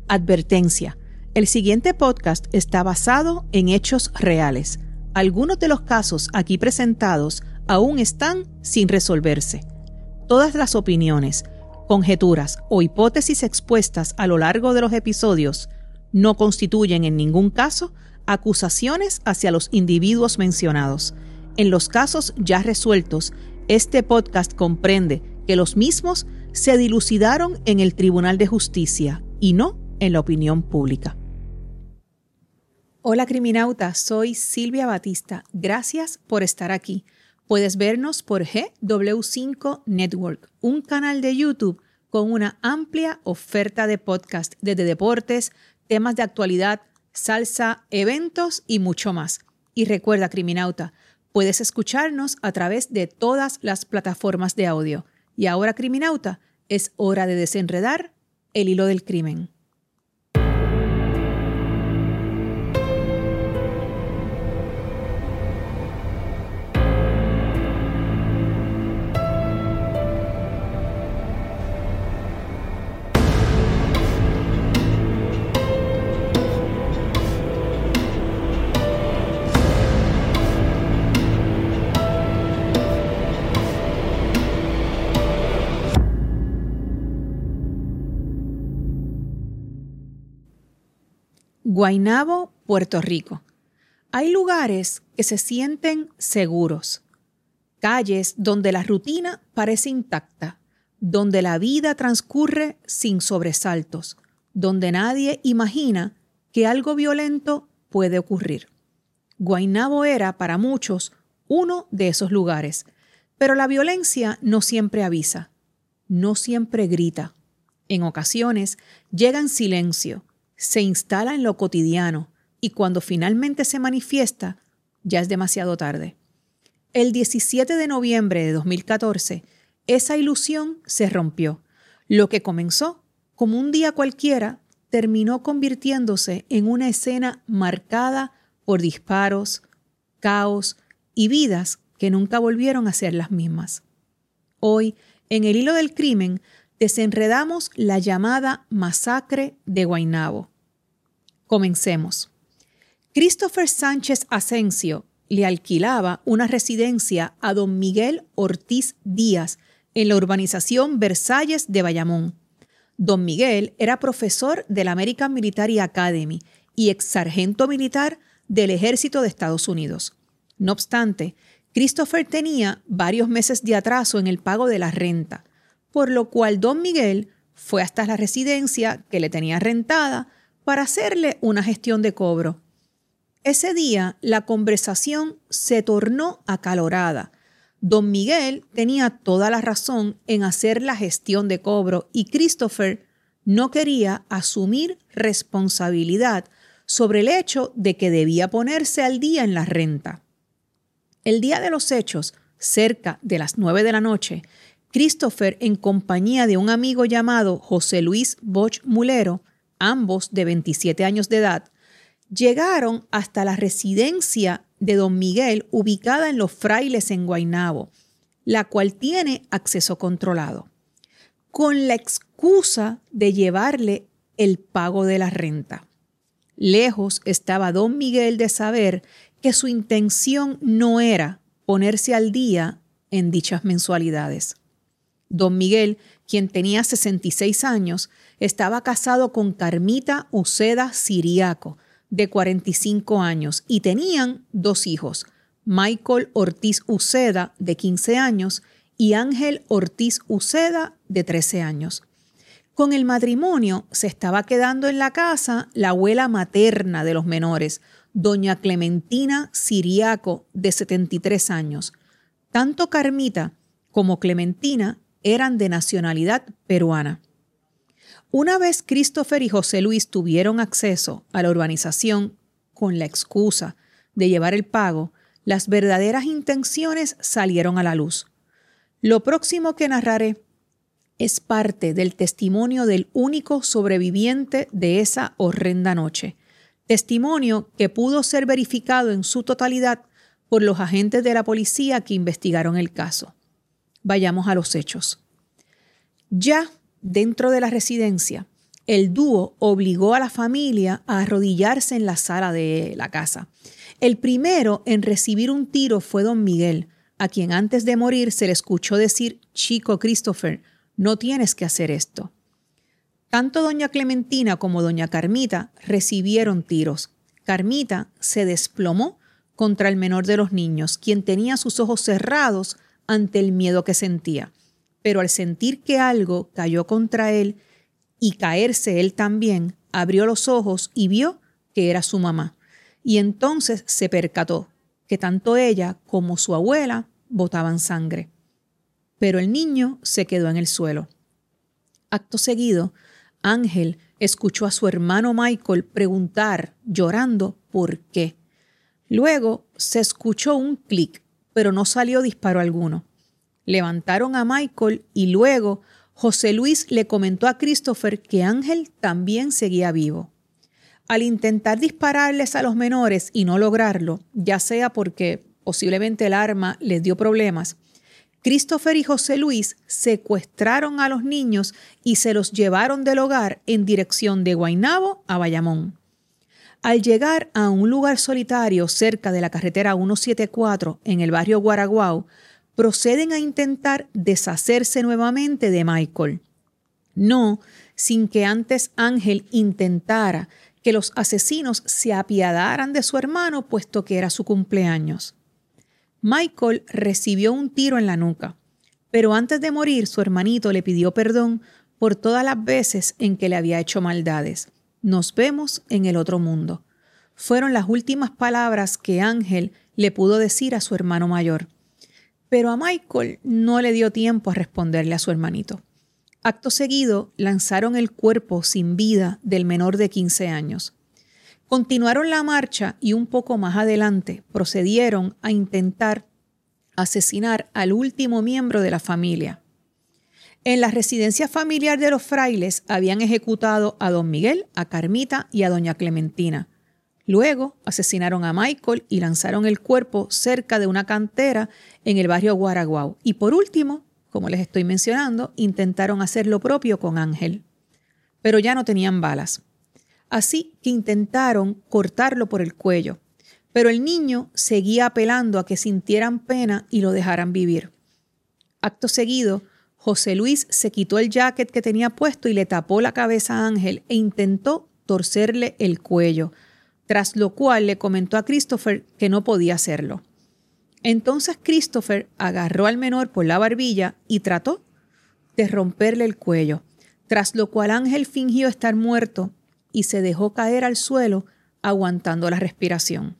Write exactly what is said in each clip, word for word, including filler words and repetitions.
Advertencia: el siguiente podcast está basado en hechos reales. Algunos de los casos aquí presentados aún están sin resolverse. Todas las opiniones, conjeturas o hipótesis expuestas a lo largo de los episodios no constituyen en ningún caso acusaciones hacia los individuos mencionados. En los casos ya resueltos, este podcast comprende que los mismos se dilucidaron en el Tribunal de Justicia y no en la opinión pública. Hola criminauta, soy Silvia Batista. Gracias por estar aquí. Puedes vernos por G W cinco Network, un canal de YouTube con una amplia oferta de podcast desde deportes, temas de actualidad, salsa, eventos y mucho más. Y recuerda, criminauta, puedes escucharnos a través de todas las plataformas de audio. Y ahora, criminauta, es hora de desenredar el hilo del crimen. Guaynabo, Puerto Rico. Hay lugares que se sienten seguros, calles donde la rutina parece intacta, donde la vida transcurre sin sobresaltos, donde nadie imagina que algo violento puede ocurrir. Guaynabo era, para muchos, uno de esos lugares, pero la violencia no siempre avisa, no siempre grita. En ocasiones llega en silencio, se instala en lo cotidiano y cuando finalmente se manifiesta, ya es demasiado tarde. El diecisiete de noviembre de dos mil catorce, esa ilusión se rompió. Lo que comenzó como un día cualquiera terminó convirtiéndose en una escena marcada por disparos, caos y vidas que nunca volvieron a ser las mismas. Hoy, en el hilo del crimen, desenredamos la llamada masacre de Guaynabo. Comencemos. Christopher Sánchez Asensio le alquilaba una residencia a don Miguel Ortiz Díaz en la urbanización Versalles de Bayamón. Don Miguel era profesor de la American Military Academy y ex sargento militar del Ejército de Estados Unidos. No obstante, Christopher tenía varios meses de atraso en el pago de la renta, por lo cual don Miguel fue hasta la residencia que le tenía rentada para hacerle una gestión de cobro. Ese día la conversación se tornó acalorada. Don Miguel tenía toda la razón en hacer la gestión de cobro y Christopher no quería asumir responsabilidad sobre el hecho de que debía ponerse al día en la renta. El día de los hechos, cerca de las nueve de la noche, Christopher, en compañía de un amigo llamado José Luis Boch Mulero, ambos de veintisiete años de edad, llegaron hasta la residencia de don Miguel ubicada en Los Frailes en Guaynabo, la cual tiene acceso controlado, con la excusa de llevarle el pago de la renta. Lejos estaba don Miguel de saber que su intención no era ponerse al día en dichas mensualidades. Don Miguel, quien tenía sesenta y seis años, estaba casado con Carmita Uceda Siriaco, de cuarenta y cinco años, y tenían dos hijos, Michael Ortiz Uceda, de quince años, y Ángel Ortiz Uceda, de trece años. Con el matrimonio se estaba quedando en la casa la abuela materna de los menores, doña Clementina Siriaco, de setenta y tres años. Tanto Carmita como Clementina eran de nacionalidad peruana. Una vez Christopher y José Luis tuvieron acceso a la urbanización con la excusa de llevar el pago, las verdaderas intenciones salieron a la luz. Lo próximo que narraré es parte del testimonio del único sobreviviente de esa horrenda noche, testimonio que pudo ser verificado en su totalidad por los agentes de la policía que investigaron el caso. Vayamos a los hechos. Ya dentro de la residencia, el dúo obligó a la familia a arrodillarse en la sala de la casa. El primero en recibir un tiro fue don Miguel, a quien antes de morir se le escuchó decir: «Chico Christopher, no tienes que hacer esto». Tanto doña Clementina como doña Carmita recibieron tiros. Carmita se desplomó contra el menor de los niños, quien tenía sus ojos cerrados ante el miedo que sentía. Pero al sentir que algo cayó contra él y caerse él también, abrió los ojos y vio que era su mamá. Y entonces se percató que tanto ella como su abuela botaban sangre. Pero el niño se quedó en el suelo. Acto seguido, Ángel escuchó a su hermano Michael preguntar, llorando, ¿por qué? Luego se escuchó un clic, pero no salió disparo alguno. Levantaron a Michael y luego José Luis le comentó a Christopher que Ángel también seguía vivo. Al intentar dispararles a los menores y no lograrlo, ya sea porque posiblemente el arma les dio problemas, Christopher y José Luis secuestraron a los niños y se los llevaron del hogar en dirección de Guaynabo a Bayamón. Al llegar a un lugar solitario cerca de la carretera ciento setenta y cuatro en el barrio Guaraguao, proceden a intentar deshacerse nuevamente de Michael. No sin que antes Ángel intentara que los asesinos se apiadaran de su hermano, puesto que era su cumpleaños. Michael recibió un tiro en la nuca, pero antes de morir su hermanito le pidió perdón por todas las veces en que le había hecho maldades. Nos vemos en el otro mundo. Fueron las últimas palabras que Ángel le pudo decir a su hermano mayor. Pero a Michael no le dio tiempo a responderle a su hermanito. Acto seguido, lanzaron el cuerpo sin vida del menor de quince años. Continuaron la marcha y un poco más adelante procedieron a intentar asesinar al último miembro de la familia. En la residencia familiar de los frailes habían ejecutado a don Miguel, a Carmita y a doña Clementina. Luego asesinaron a Michael y lanzaron el cuerpo cerca de una cantera en el barrio Guaraguao. Y por último, como les estoy mencionando, intentaron hacer lo propio con Ángel. Pero ya no tenían balas. Así que intentaron cortarlo por el cuello. Pero el niño seguía apelando a que sintieran pena y lo dejaran vivir. Acto seguido, José Luis se quitó el jacket que tenía puesto y le tapó la cabeza a Ángel e intentó torcerle el cuello, tras lo cual le comentó a Christopher que no podía hacerlo. Entonces Christopher agarró al menor por la barbilla y trató de romperle el cuello, tras lo cual Ángel fingió estar muerto y se dejó caer al suelo aguantando la respiración.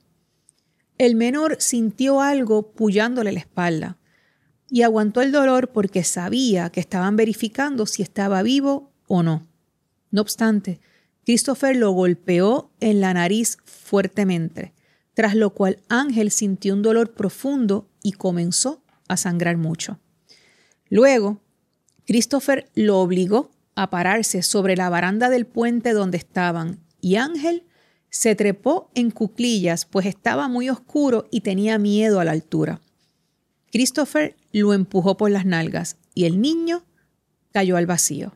El menor sintió algo pullándole la espalda y aguantó el dolor porque sabía que estaban verificando si estaba vivo o no. No obstante, Christopher lo golpeó en la nariz fuertemente, tras lo cual Ángel sintió un dolor profundo y comenzó a sangrar mucho. Luego, Christopher lo obligó a pararse sobre la baranda del puente donde estaban y Ángel se trepó en cuclillas, pues estaba muy oscuro y tenía miedo a la altura. Christopher lo empujó por las nalgas y el niño cayó al vacío.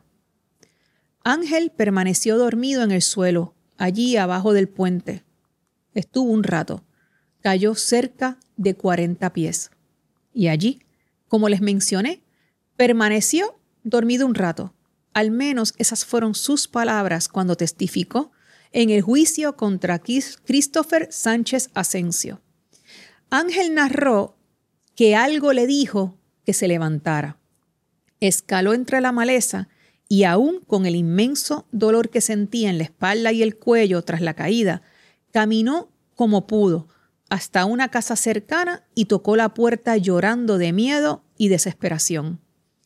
Ángel permaneció dormido en el suelo, allí abajo del puente. Estuvo un rato. Cayó cerca de cuarenta pies. Y allí, como les mencioné, permaneció dormido un rato. Al menos esas fueron sus palabras cuando testificó en el juicio contra Christopher Sánchez Asensio. Ángel narró que algo le dijo que se levantara. Escaló entre la maleza y aún con el inmenso dolor que sentía en la espalda y el cuello tras la caída, caminó como pudo hasta una casa cercana y tocó la puerta llorando de miedo y desesperación.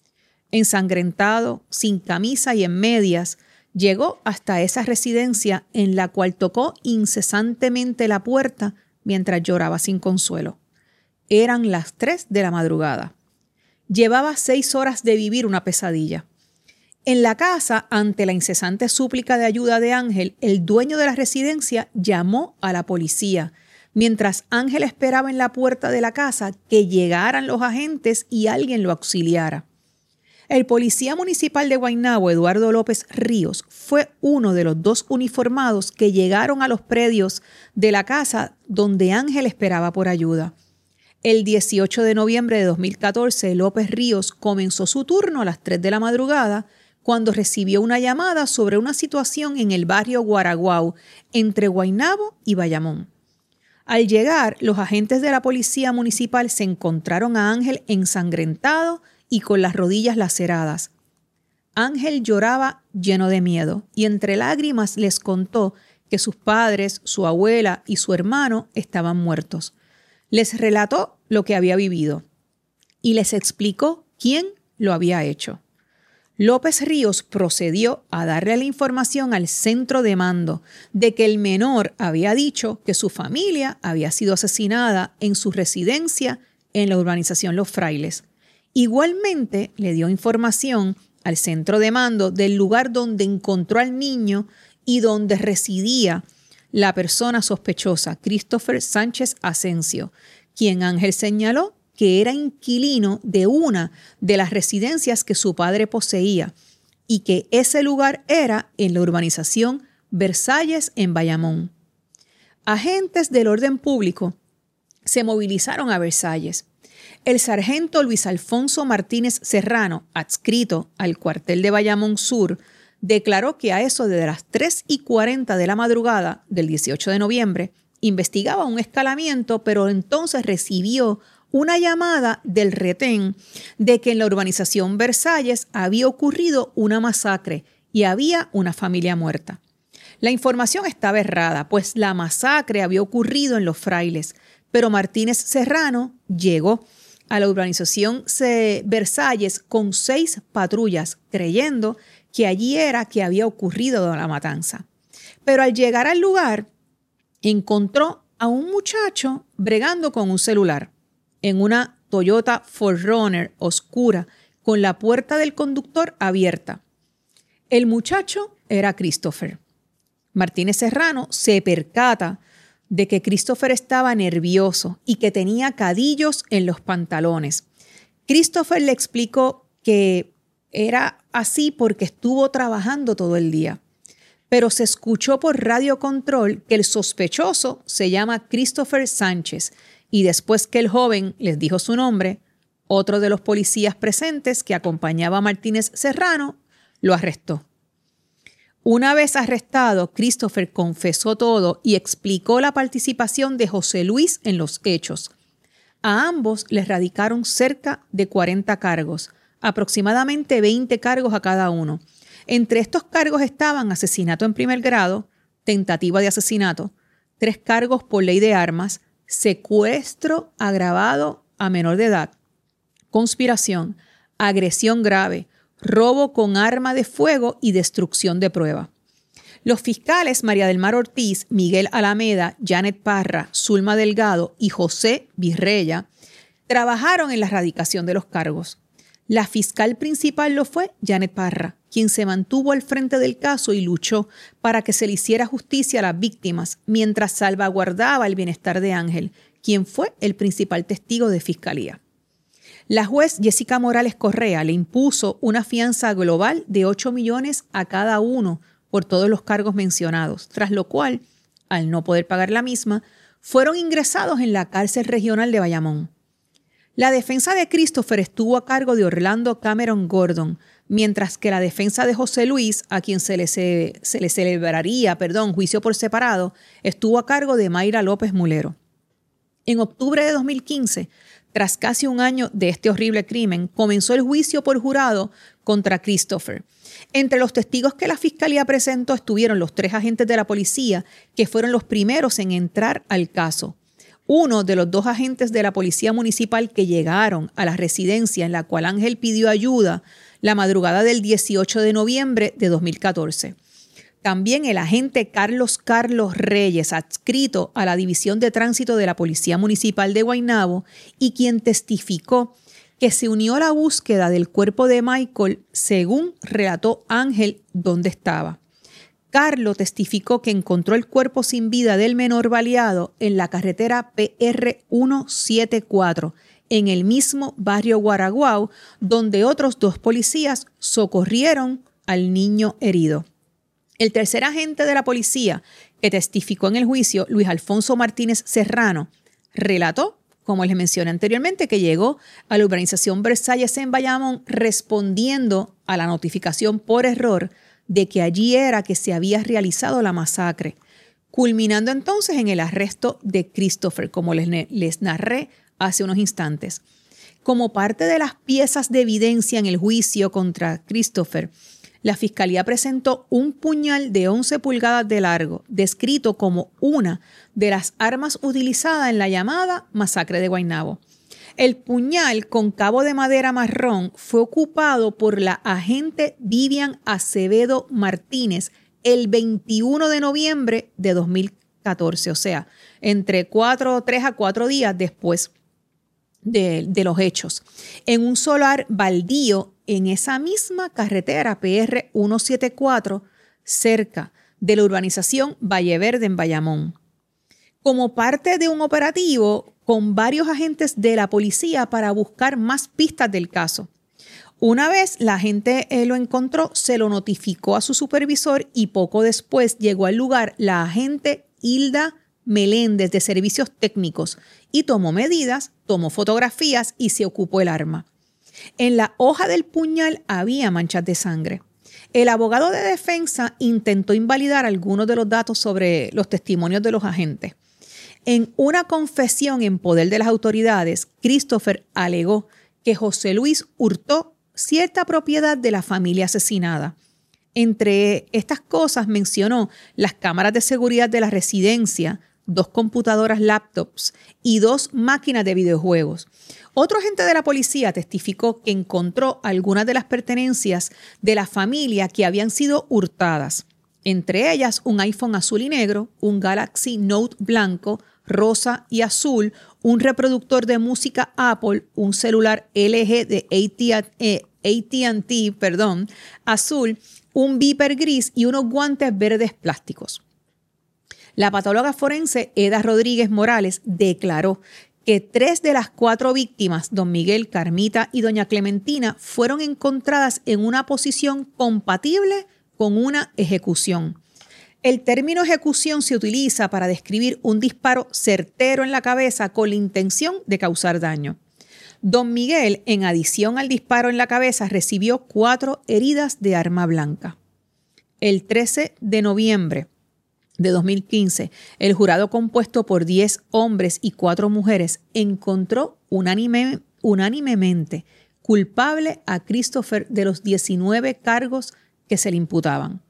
Ensangrentado, sin camisa y en medias, llegó hasta esa residencia en la cual tocó incesantemente la puerta mientras lloraba sin consuelo. Eran las tres de la madrugada. Llevaba seis horas de vivir una pesadilla. En la casa, ante la incesante súplica de ayuda de Ángel, el dueño de la residencia llamó a la policía, mientras Ángel esperaba en la puerta de la casa que llegaran los agentes y alguien lo auxiliara. El policía municipal de Guaynabo, Eduardo López Ríos, fue uno de los dos uniformados que llegaron a los predios de la casa donde Ángel esperaba por ayuda. El dieciocho de noviembre de dos mil catorce, López Ríos comenzó su turno a las tres de la madrugada cuando recibió una llamada sobre una situación en el barrio Guaraguao, entre Guaynabo y Bayamón. Al llegar, los agentes de la policía municipal se encontraron a Ángel ensangrentado y con las rodillas laceradas. Ángel lloraba lleno de miedo y entre lágrimas les contó que sus padres, su abuela y su hermano estaban muertos. Les relató lo que había vivido y les explicó quién lo había hecho. López Ríos procedió a darle la información al centro de mando de que el menor había dicho que su familia había sido asesinada en su residencia en la urbanización Los Frailes. Igualmente le dio información al centro de mando del lugar donde encontró al niño y donde residía la persona sospechosa, Christopher Sánchez Asensio, quien Ángel señaló que era inquilino de una de las residencias que su padre poseía y que ese lugar era en la urbanización Versalles en Bayamón. Agentes del orden público se movilizaron a Versalles. El sargento Luis Alfonso Martínez Serrano, adscrito al cuartel de Bayamón Sur, declaró que a eso de las tres y cuarenta de la madrugada del dieciocho de noviembre investigaba un escalamiento, pero entonces recibió una llamada del retén de que en la urbanización Versalles había ocurrido una masacre y había una familia muerta. La información estaba errada, pues la masacre había ocurrido en Los Frailes, pero Martínez Serrano llegó a la urbanización Versalles con seis patrullas, creyendo que allí era que había ocurrido la matanza. Pero al llegar al lugar, encontró a un muchacho bregando con un celular en una Toyota cuatro runner oscura con la puerta del conductor abierta. El muchacho era Christopher. Martínez Serrano se percata de que Christopher estaba nervioso y que tenía cadillos en los pantalones. Christopher le explicó que era así porque estuvo trabajando todo el día, pero se escuchó por radio control que el sospechoso se llama Christopher Sánchez y después que el joven les dijo su nombre, otro de los policías presentes que acompañaba a Martínez Serrano lo arrestó. Una vez arrestado, Christopher confesó todo y explicó la participación de José Luis en los hechos. A ambos les radicaron cerca de cuarenta cargos, aproximadamente veinte cargos a cada uno. Entre estos cargos estaban asesinato en primer grado, tentativa de asesinato, tres cargos por ley de armas, secuestro agravado a menor de edad, conspiración, agresión grave, robo con arma de fuego y destrucción de prueba. Los fiscales María del Mar Ortiz, Miguel Alameda, Janet Parra, Zulma Delgado y José Virreya trabajaron en la erradicación de los cargos. La fiscal principal lo fue Janet Parra, quien se mantuvo al frente del caso y luchó para que se le hiciera justicia a las víctimas mientras salvaguardaba el bienestar de Ángel, quien fue el principal testigo de fiscalía. La juez Jessica Morales Correa le impuso una fianza global de ocho millones a cada uno por todos los cargos mencionados, tras lo cual, al no poder pagar la misma, fueron ingresados en la cárcel regional de Bayamón. La defensa de Christopher estuvo a cargo de Orlando Cameron Gordon, mientras que la defensa de José Luis, a quien se le, se, se le celebraría perdón, juicio por separado, estuvo a cargo de Mayra López Mulero. En octubre de dos mil quince, tras casi un año de este horrible crimen, comenzó el juicio por jurado contra Christopher. Entre los testigos que la fiscalía presentó estuvieron los tres agentes de la policía, que fueron los primeros en entrar al caso. Uno de los dos agentes de la policía municipal que llegaron a la residencia en la cual Ángel pidió ayuda la madrugada del dieciocho de noviembre de dos mil catorce. También el agente Carlos Carlos Reyes, adscrito a la División de Tránsito de la Policía Municipal de Guaynabo y quien testificó que se unió a la búsqueda del cuerpo de Michael según relató Ángel dónde estaba. Carlos testificó que encontró el cuerpo sin vida del menor baleado en la carretera P R ciento setenta y cuatro, en el mismo barrio Guaraguao, donde otros dos policías socorrieron al niño herido. El tercer agente de la policía que testificó en el juicio, Luis Alfonso Martínez Serrano, relató, como les mencioné anteriormente, que llegó a la urbanización Versalles en Bayamón respondiendo a la notificación por error de que allí era que se había realizado la masacre, culminando entonces en el arresto de Christopher, como les, les narré hace unos instantes. Como parte de las piezas de evidencia en el juicio contra Christopher, la Fiscalía presentó un puñal de once pulgadas de largo, descrito como una de las armas utilizadas en la llamada masacre de Guaynabo. El puñal con cabo de madera marrón fue ocupado por la agente Vivian Acevedo Martínez el veintiuno de noviembre de dos mil catorce, o sea, entre cuatro, tres a cuatro días después de, de los hechos, en un solar baldío en esa misma carretera P R ciento setenta y cuatro, cerca de la urbanización Valleverde en Bayamón. Como parte de un operativo con varios agentes de la policía para buscar más pistas del caso. Una vez la gente eh, lo encontró, se lo notificó a su supervisor y poco después llegó al lugar la agente Hilda Meléndez de Servicios Técnicos y tomó medidas, tomó fotografías y se ocupó el arma. En la hoja del puñal había manchas de sangre. El abogado de defensa intentó invalidar algunos de los datos sobre los testimonios de los agentes. En una confesión en poder de las autoridades, Christopher alegó que José Luis hurtó cierta propiedad de la familia asesinada. Entre estas cosas mencionó las cámaras de seguridad de la residencia, dos computadoras laptops y dos máquinas de videojuegos. Otro agente de la policía testificó que encontró algunas de las pertenencias de la familia que habían sido hurtadas, entre ellas un iPhone azul y negro, un Galaxy Note blanco, rosa y azul, un reproductor de música Apple, un celular L G de A T and T, perdón, azul, un Viper gris y unos guantes verdes plásticos. La patóloga forense Eda Rodríguez Morales declaró que tres de las cuatro víctimas, don Miguel, Carmita y doña Clementina, fueron encontradas en una posición compatible con una ejecución. El término ejecución se utiliza para describir un disparo certero en la cabeza con la intención de causar daño. Don Miguel, en adición al disparo en la cabeza, recibió cuatro heridas de arma blanca. El trece de noviembre de dos mil quince, el jurado compuesto por diez hombres y cuatro mujeres encontró unánime, unánimemente culpable a Christopher de los diecinueve cargos que se le imputaban.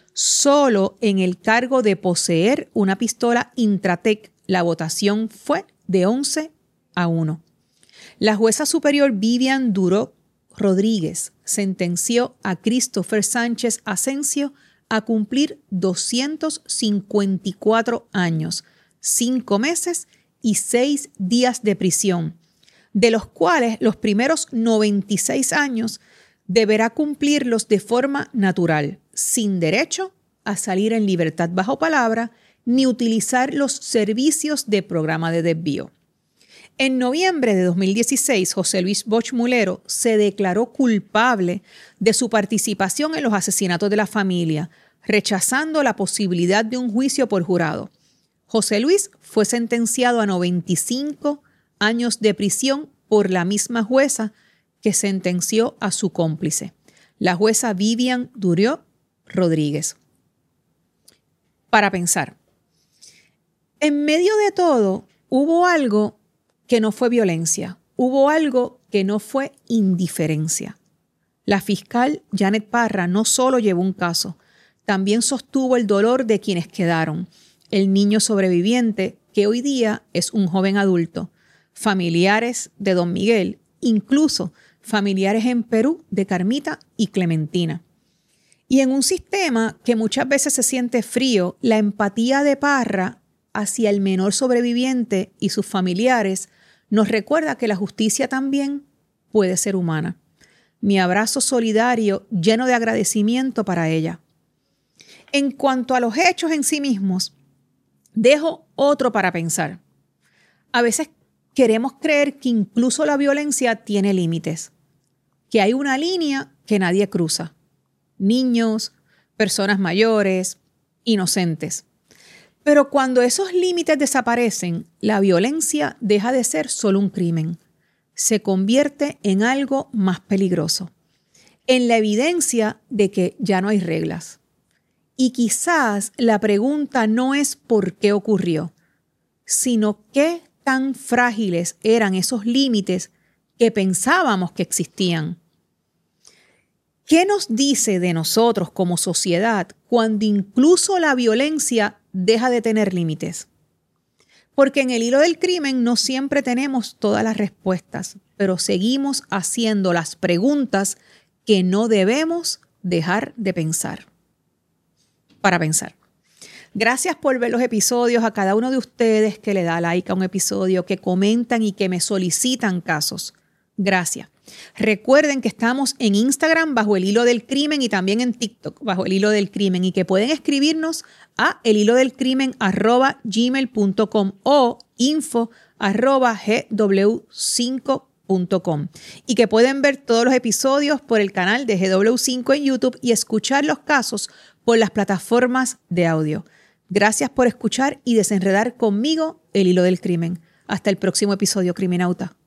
Solo en el cargo de poseer una pistola Intratec la votación fue de once a uno. La jueza superior Vivian Duró Rodríguez sentenció a Christopher Sánchez Asensio a cumplir doscientos cincuenta y cuatro años, cinco meses y seis días de prisión, de los cuales los primeros noventa y seis años deberá cumplirlos de forma natural, sin derecho a salir en libertad bajo palabra ni utilizar los servicios de programa de desvío. En noviembre de dos mil dieciséis, José Luis Bosch Mulero se declaró culpable de su participación en los asesinatos de la familia, rechazando la posibilidad de un juicio por jurado. José Luis fue sentenciado a noventa y cinco años de prisión por la misma jueza que sentenció a su cómplice, la jueza Vivian Duró Rodríguez. Para pensar, en medio de todo hubo algo que no fue violencia, hubo algo que no fue indiferencia. La fiscal Janet Parra no solo llevó un caso, también sostuvo el dolor de quienes quedaron, el niño sobreviviente que hoy día es un joven adulto, familiares de don Miguel, incluso familiares en Perú de Carmita y Clementina. Y en un sistema que muchas veces se siente frío, la empatía de Parra hacia el menor sobreviviente y sus familiares nos recuerda que la justicia también puede ser humana. Mi abrazo solidario lleno de agradecimiento para ella. En cuanto a los hechos en sí mismos, dejo otro para pensar. A veces queremos creer que incluso la violencia tiene límites, que hay una línea que nadie cruza. Niños, personas mayores, inocentes. Pero cuando esos límites desaparecen, la violencia deja de ser solo un crimen. Se convierte en algo más peligroso, en la evidencia de que ya no hay reglas. Y quizás la pregunta no es por qué ocurrió, sino qué tan frágiles eran esos límites que pensábamos que existían. ¿Qué nos dice de nosotros como sociedad cuando incluso la violencia deja de tener límites? Porque en el hilo del crimen no siempre tenemos todas las respuestas, pero seguimos haciendo las preguntas que no debemos dejar de pensar. Para pensar. Gracias por ver los episodios, a cada uno de ustedes que le da like a un episodio, que comentan y que me solicitan casos. Gracias. Recuerden que estamos en Instagram bajo el hilo del crimen y también en TikTok bajo el hilo del crimen y que pueden escribirnos a el hilo del crimen arroba gmail punto com o info arroba g w cinco punto com y que pueden ver todos los episodios por el canal de G W cinco en YouTube y escuchar los casos por las plataformas de audio. Gracias por escuchar y desenredar conmigo el hilo del crimen. Hasta el próximo episodio, Criminauta.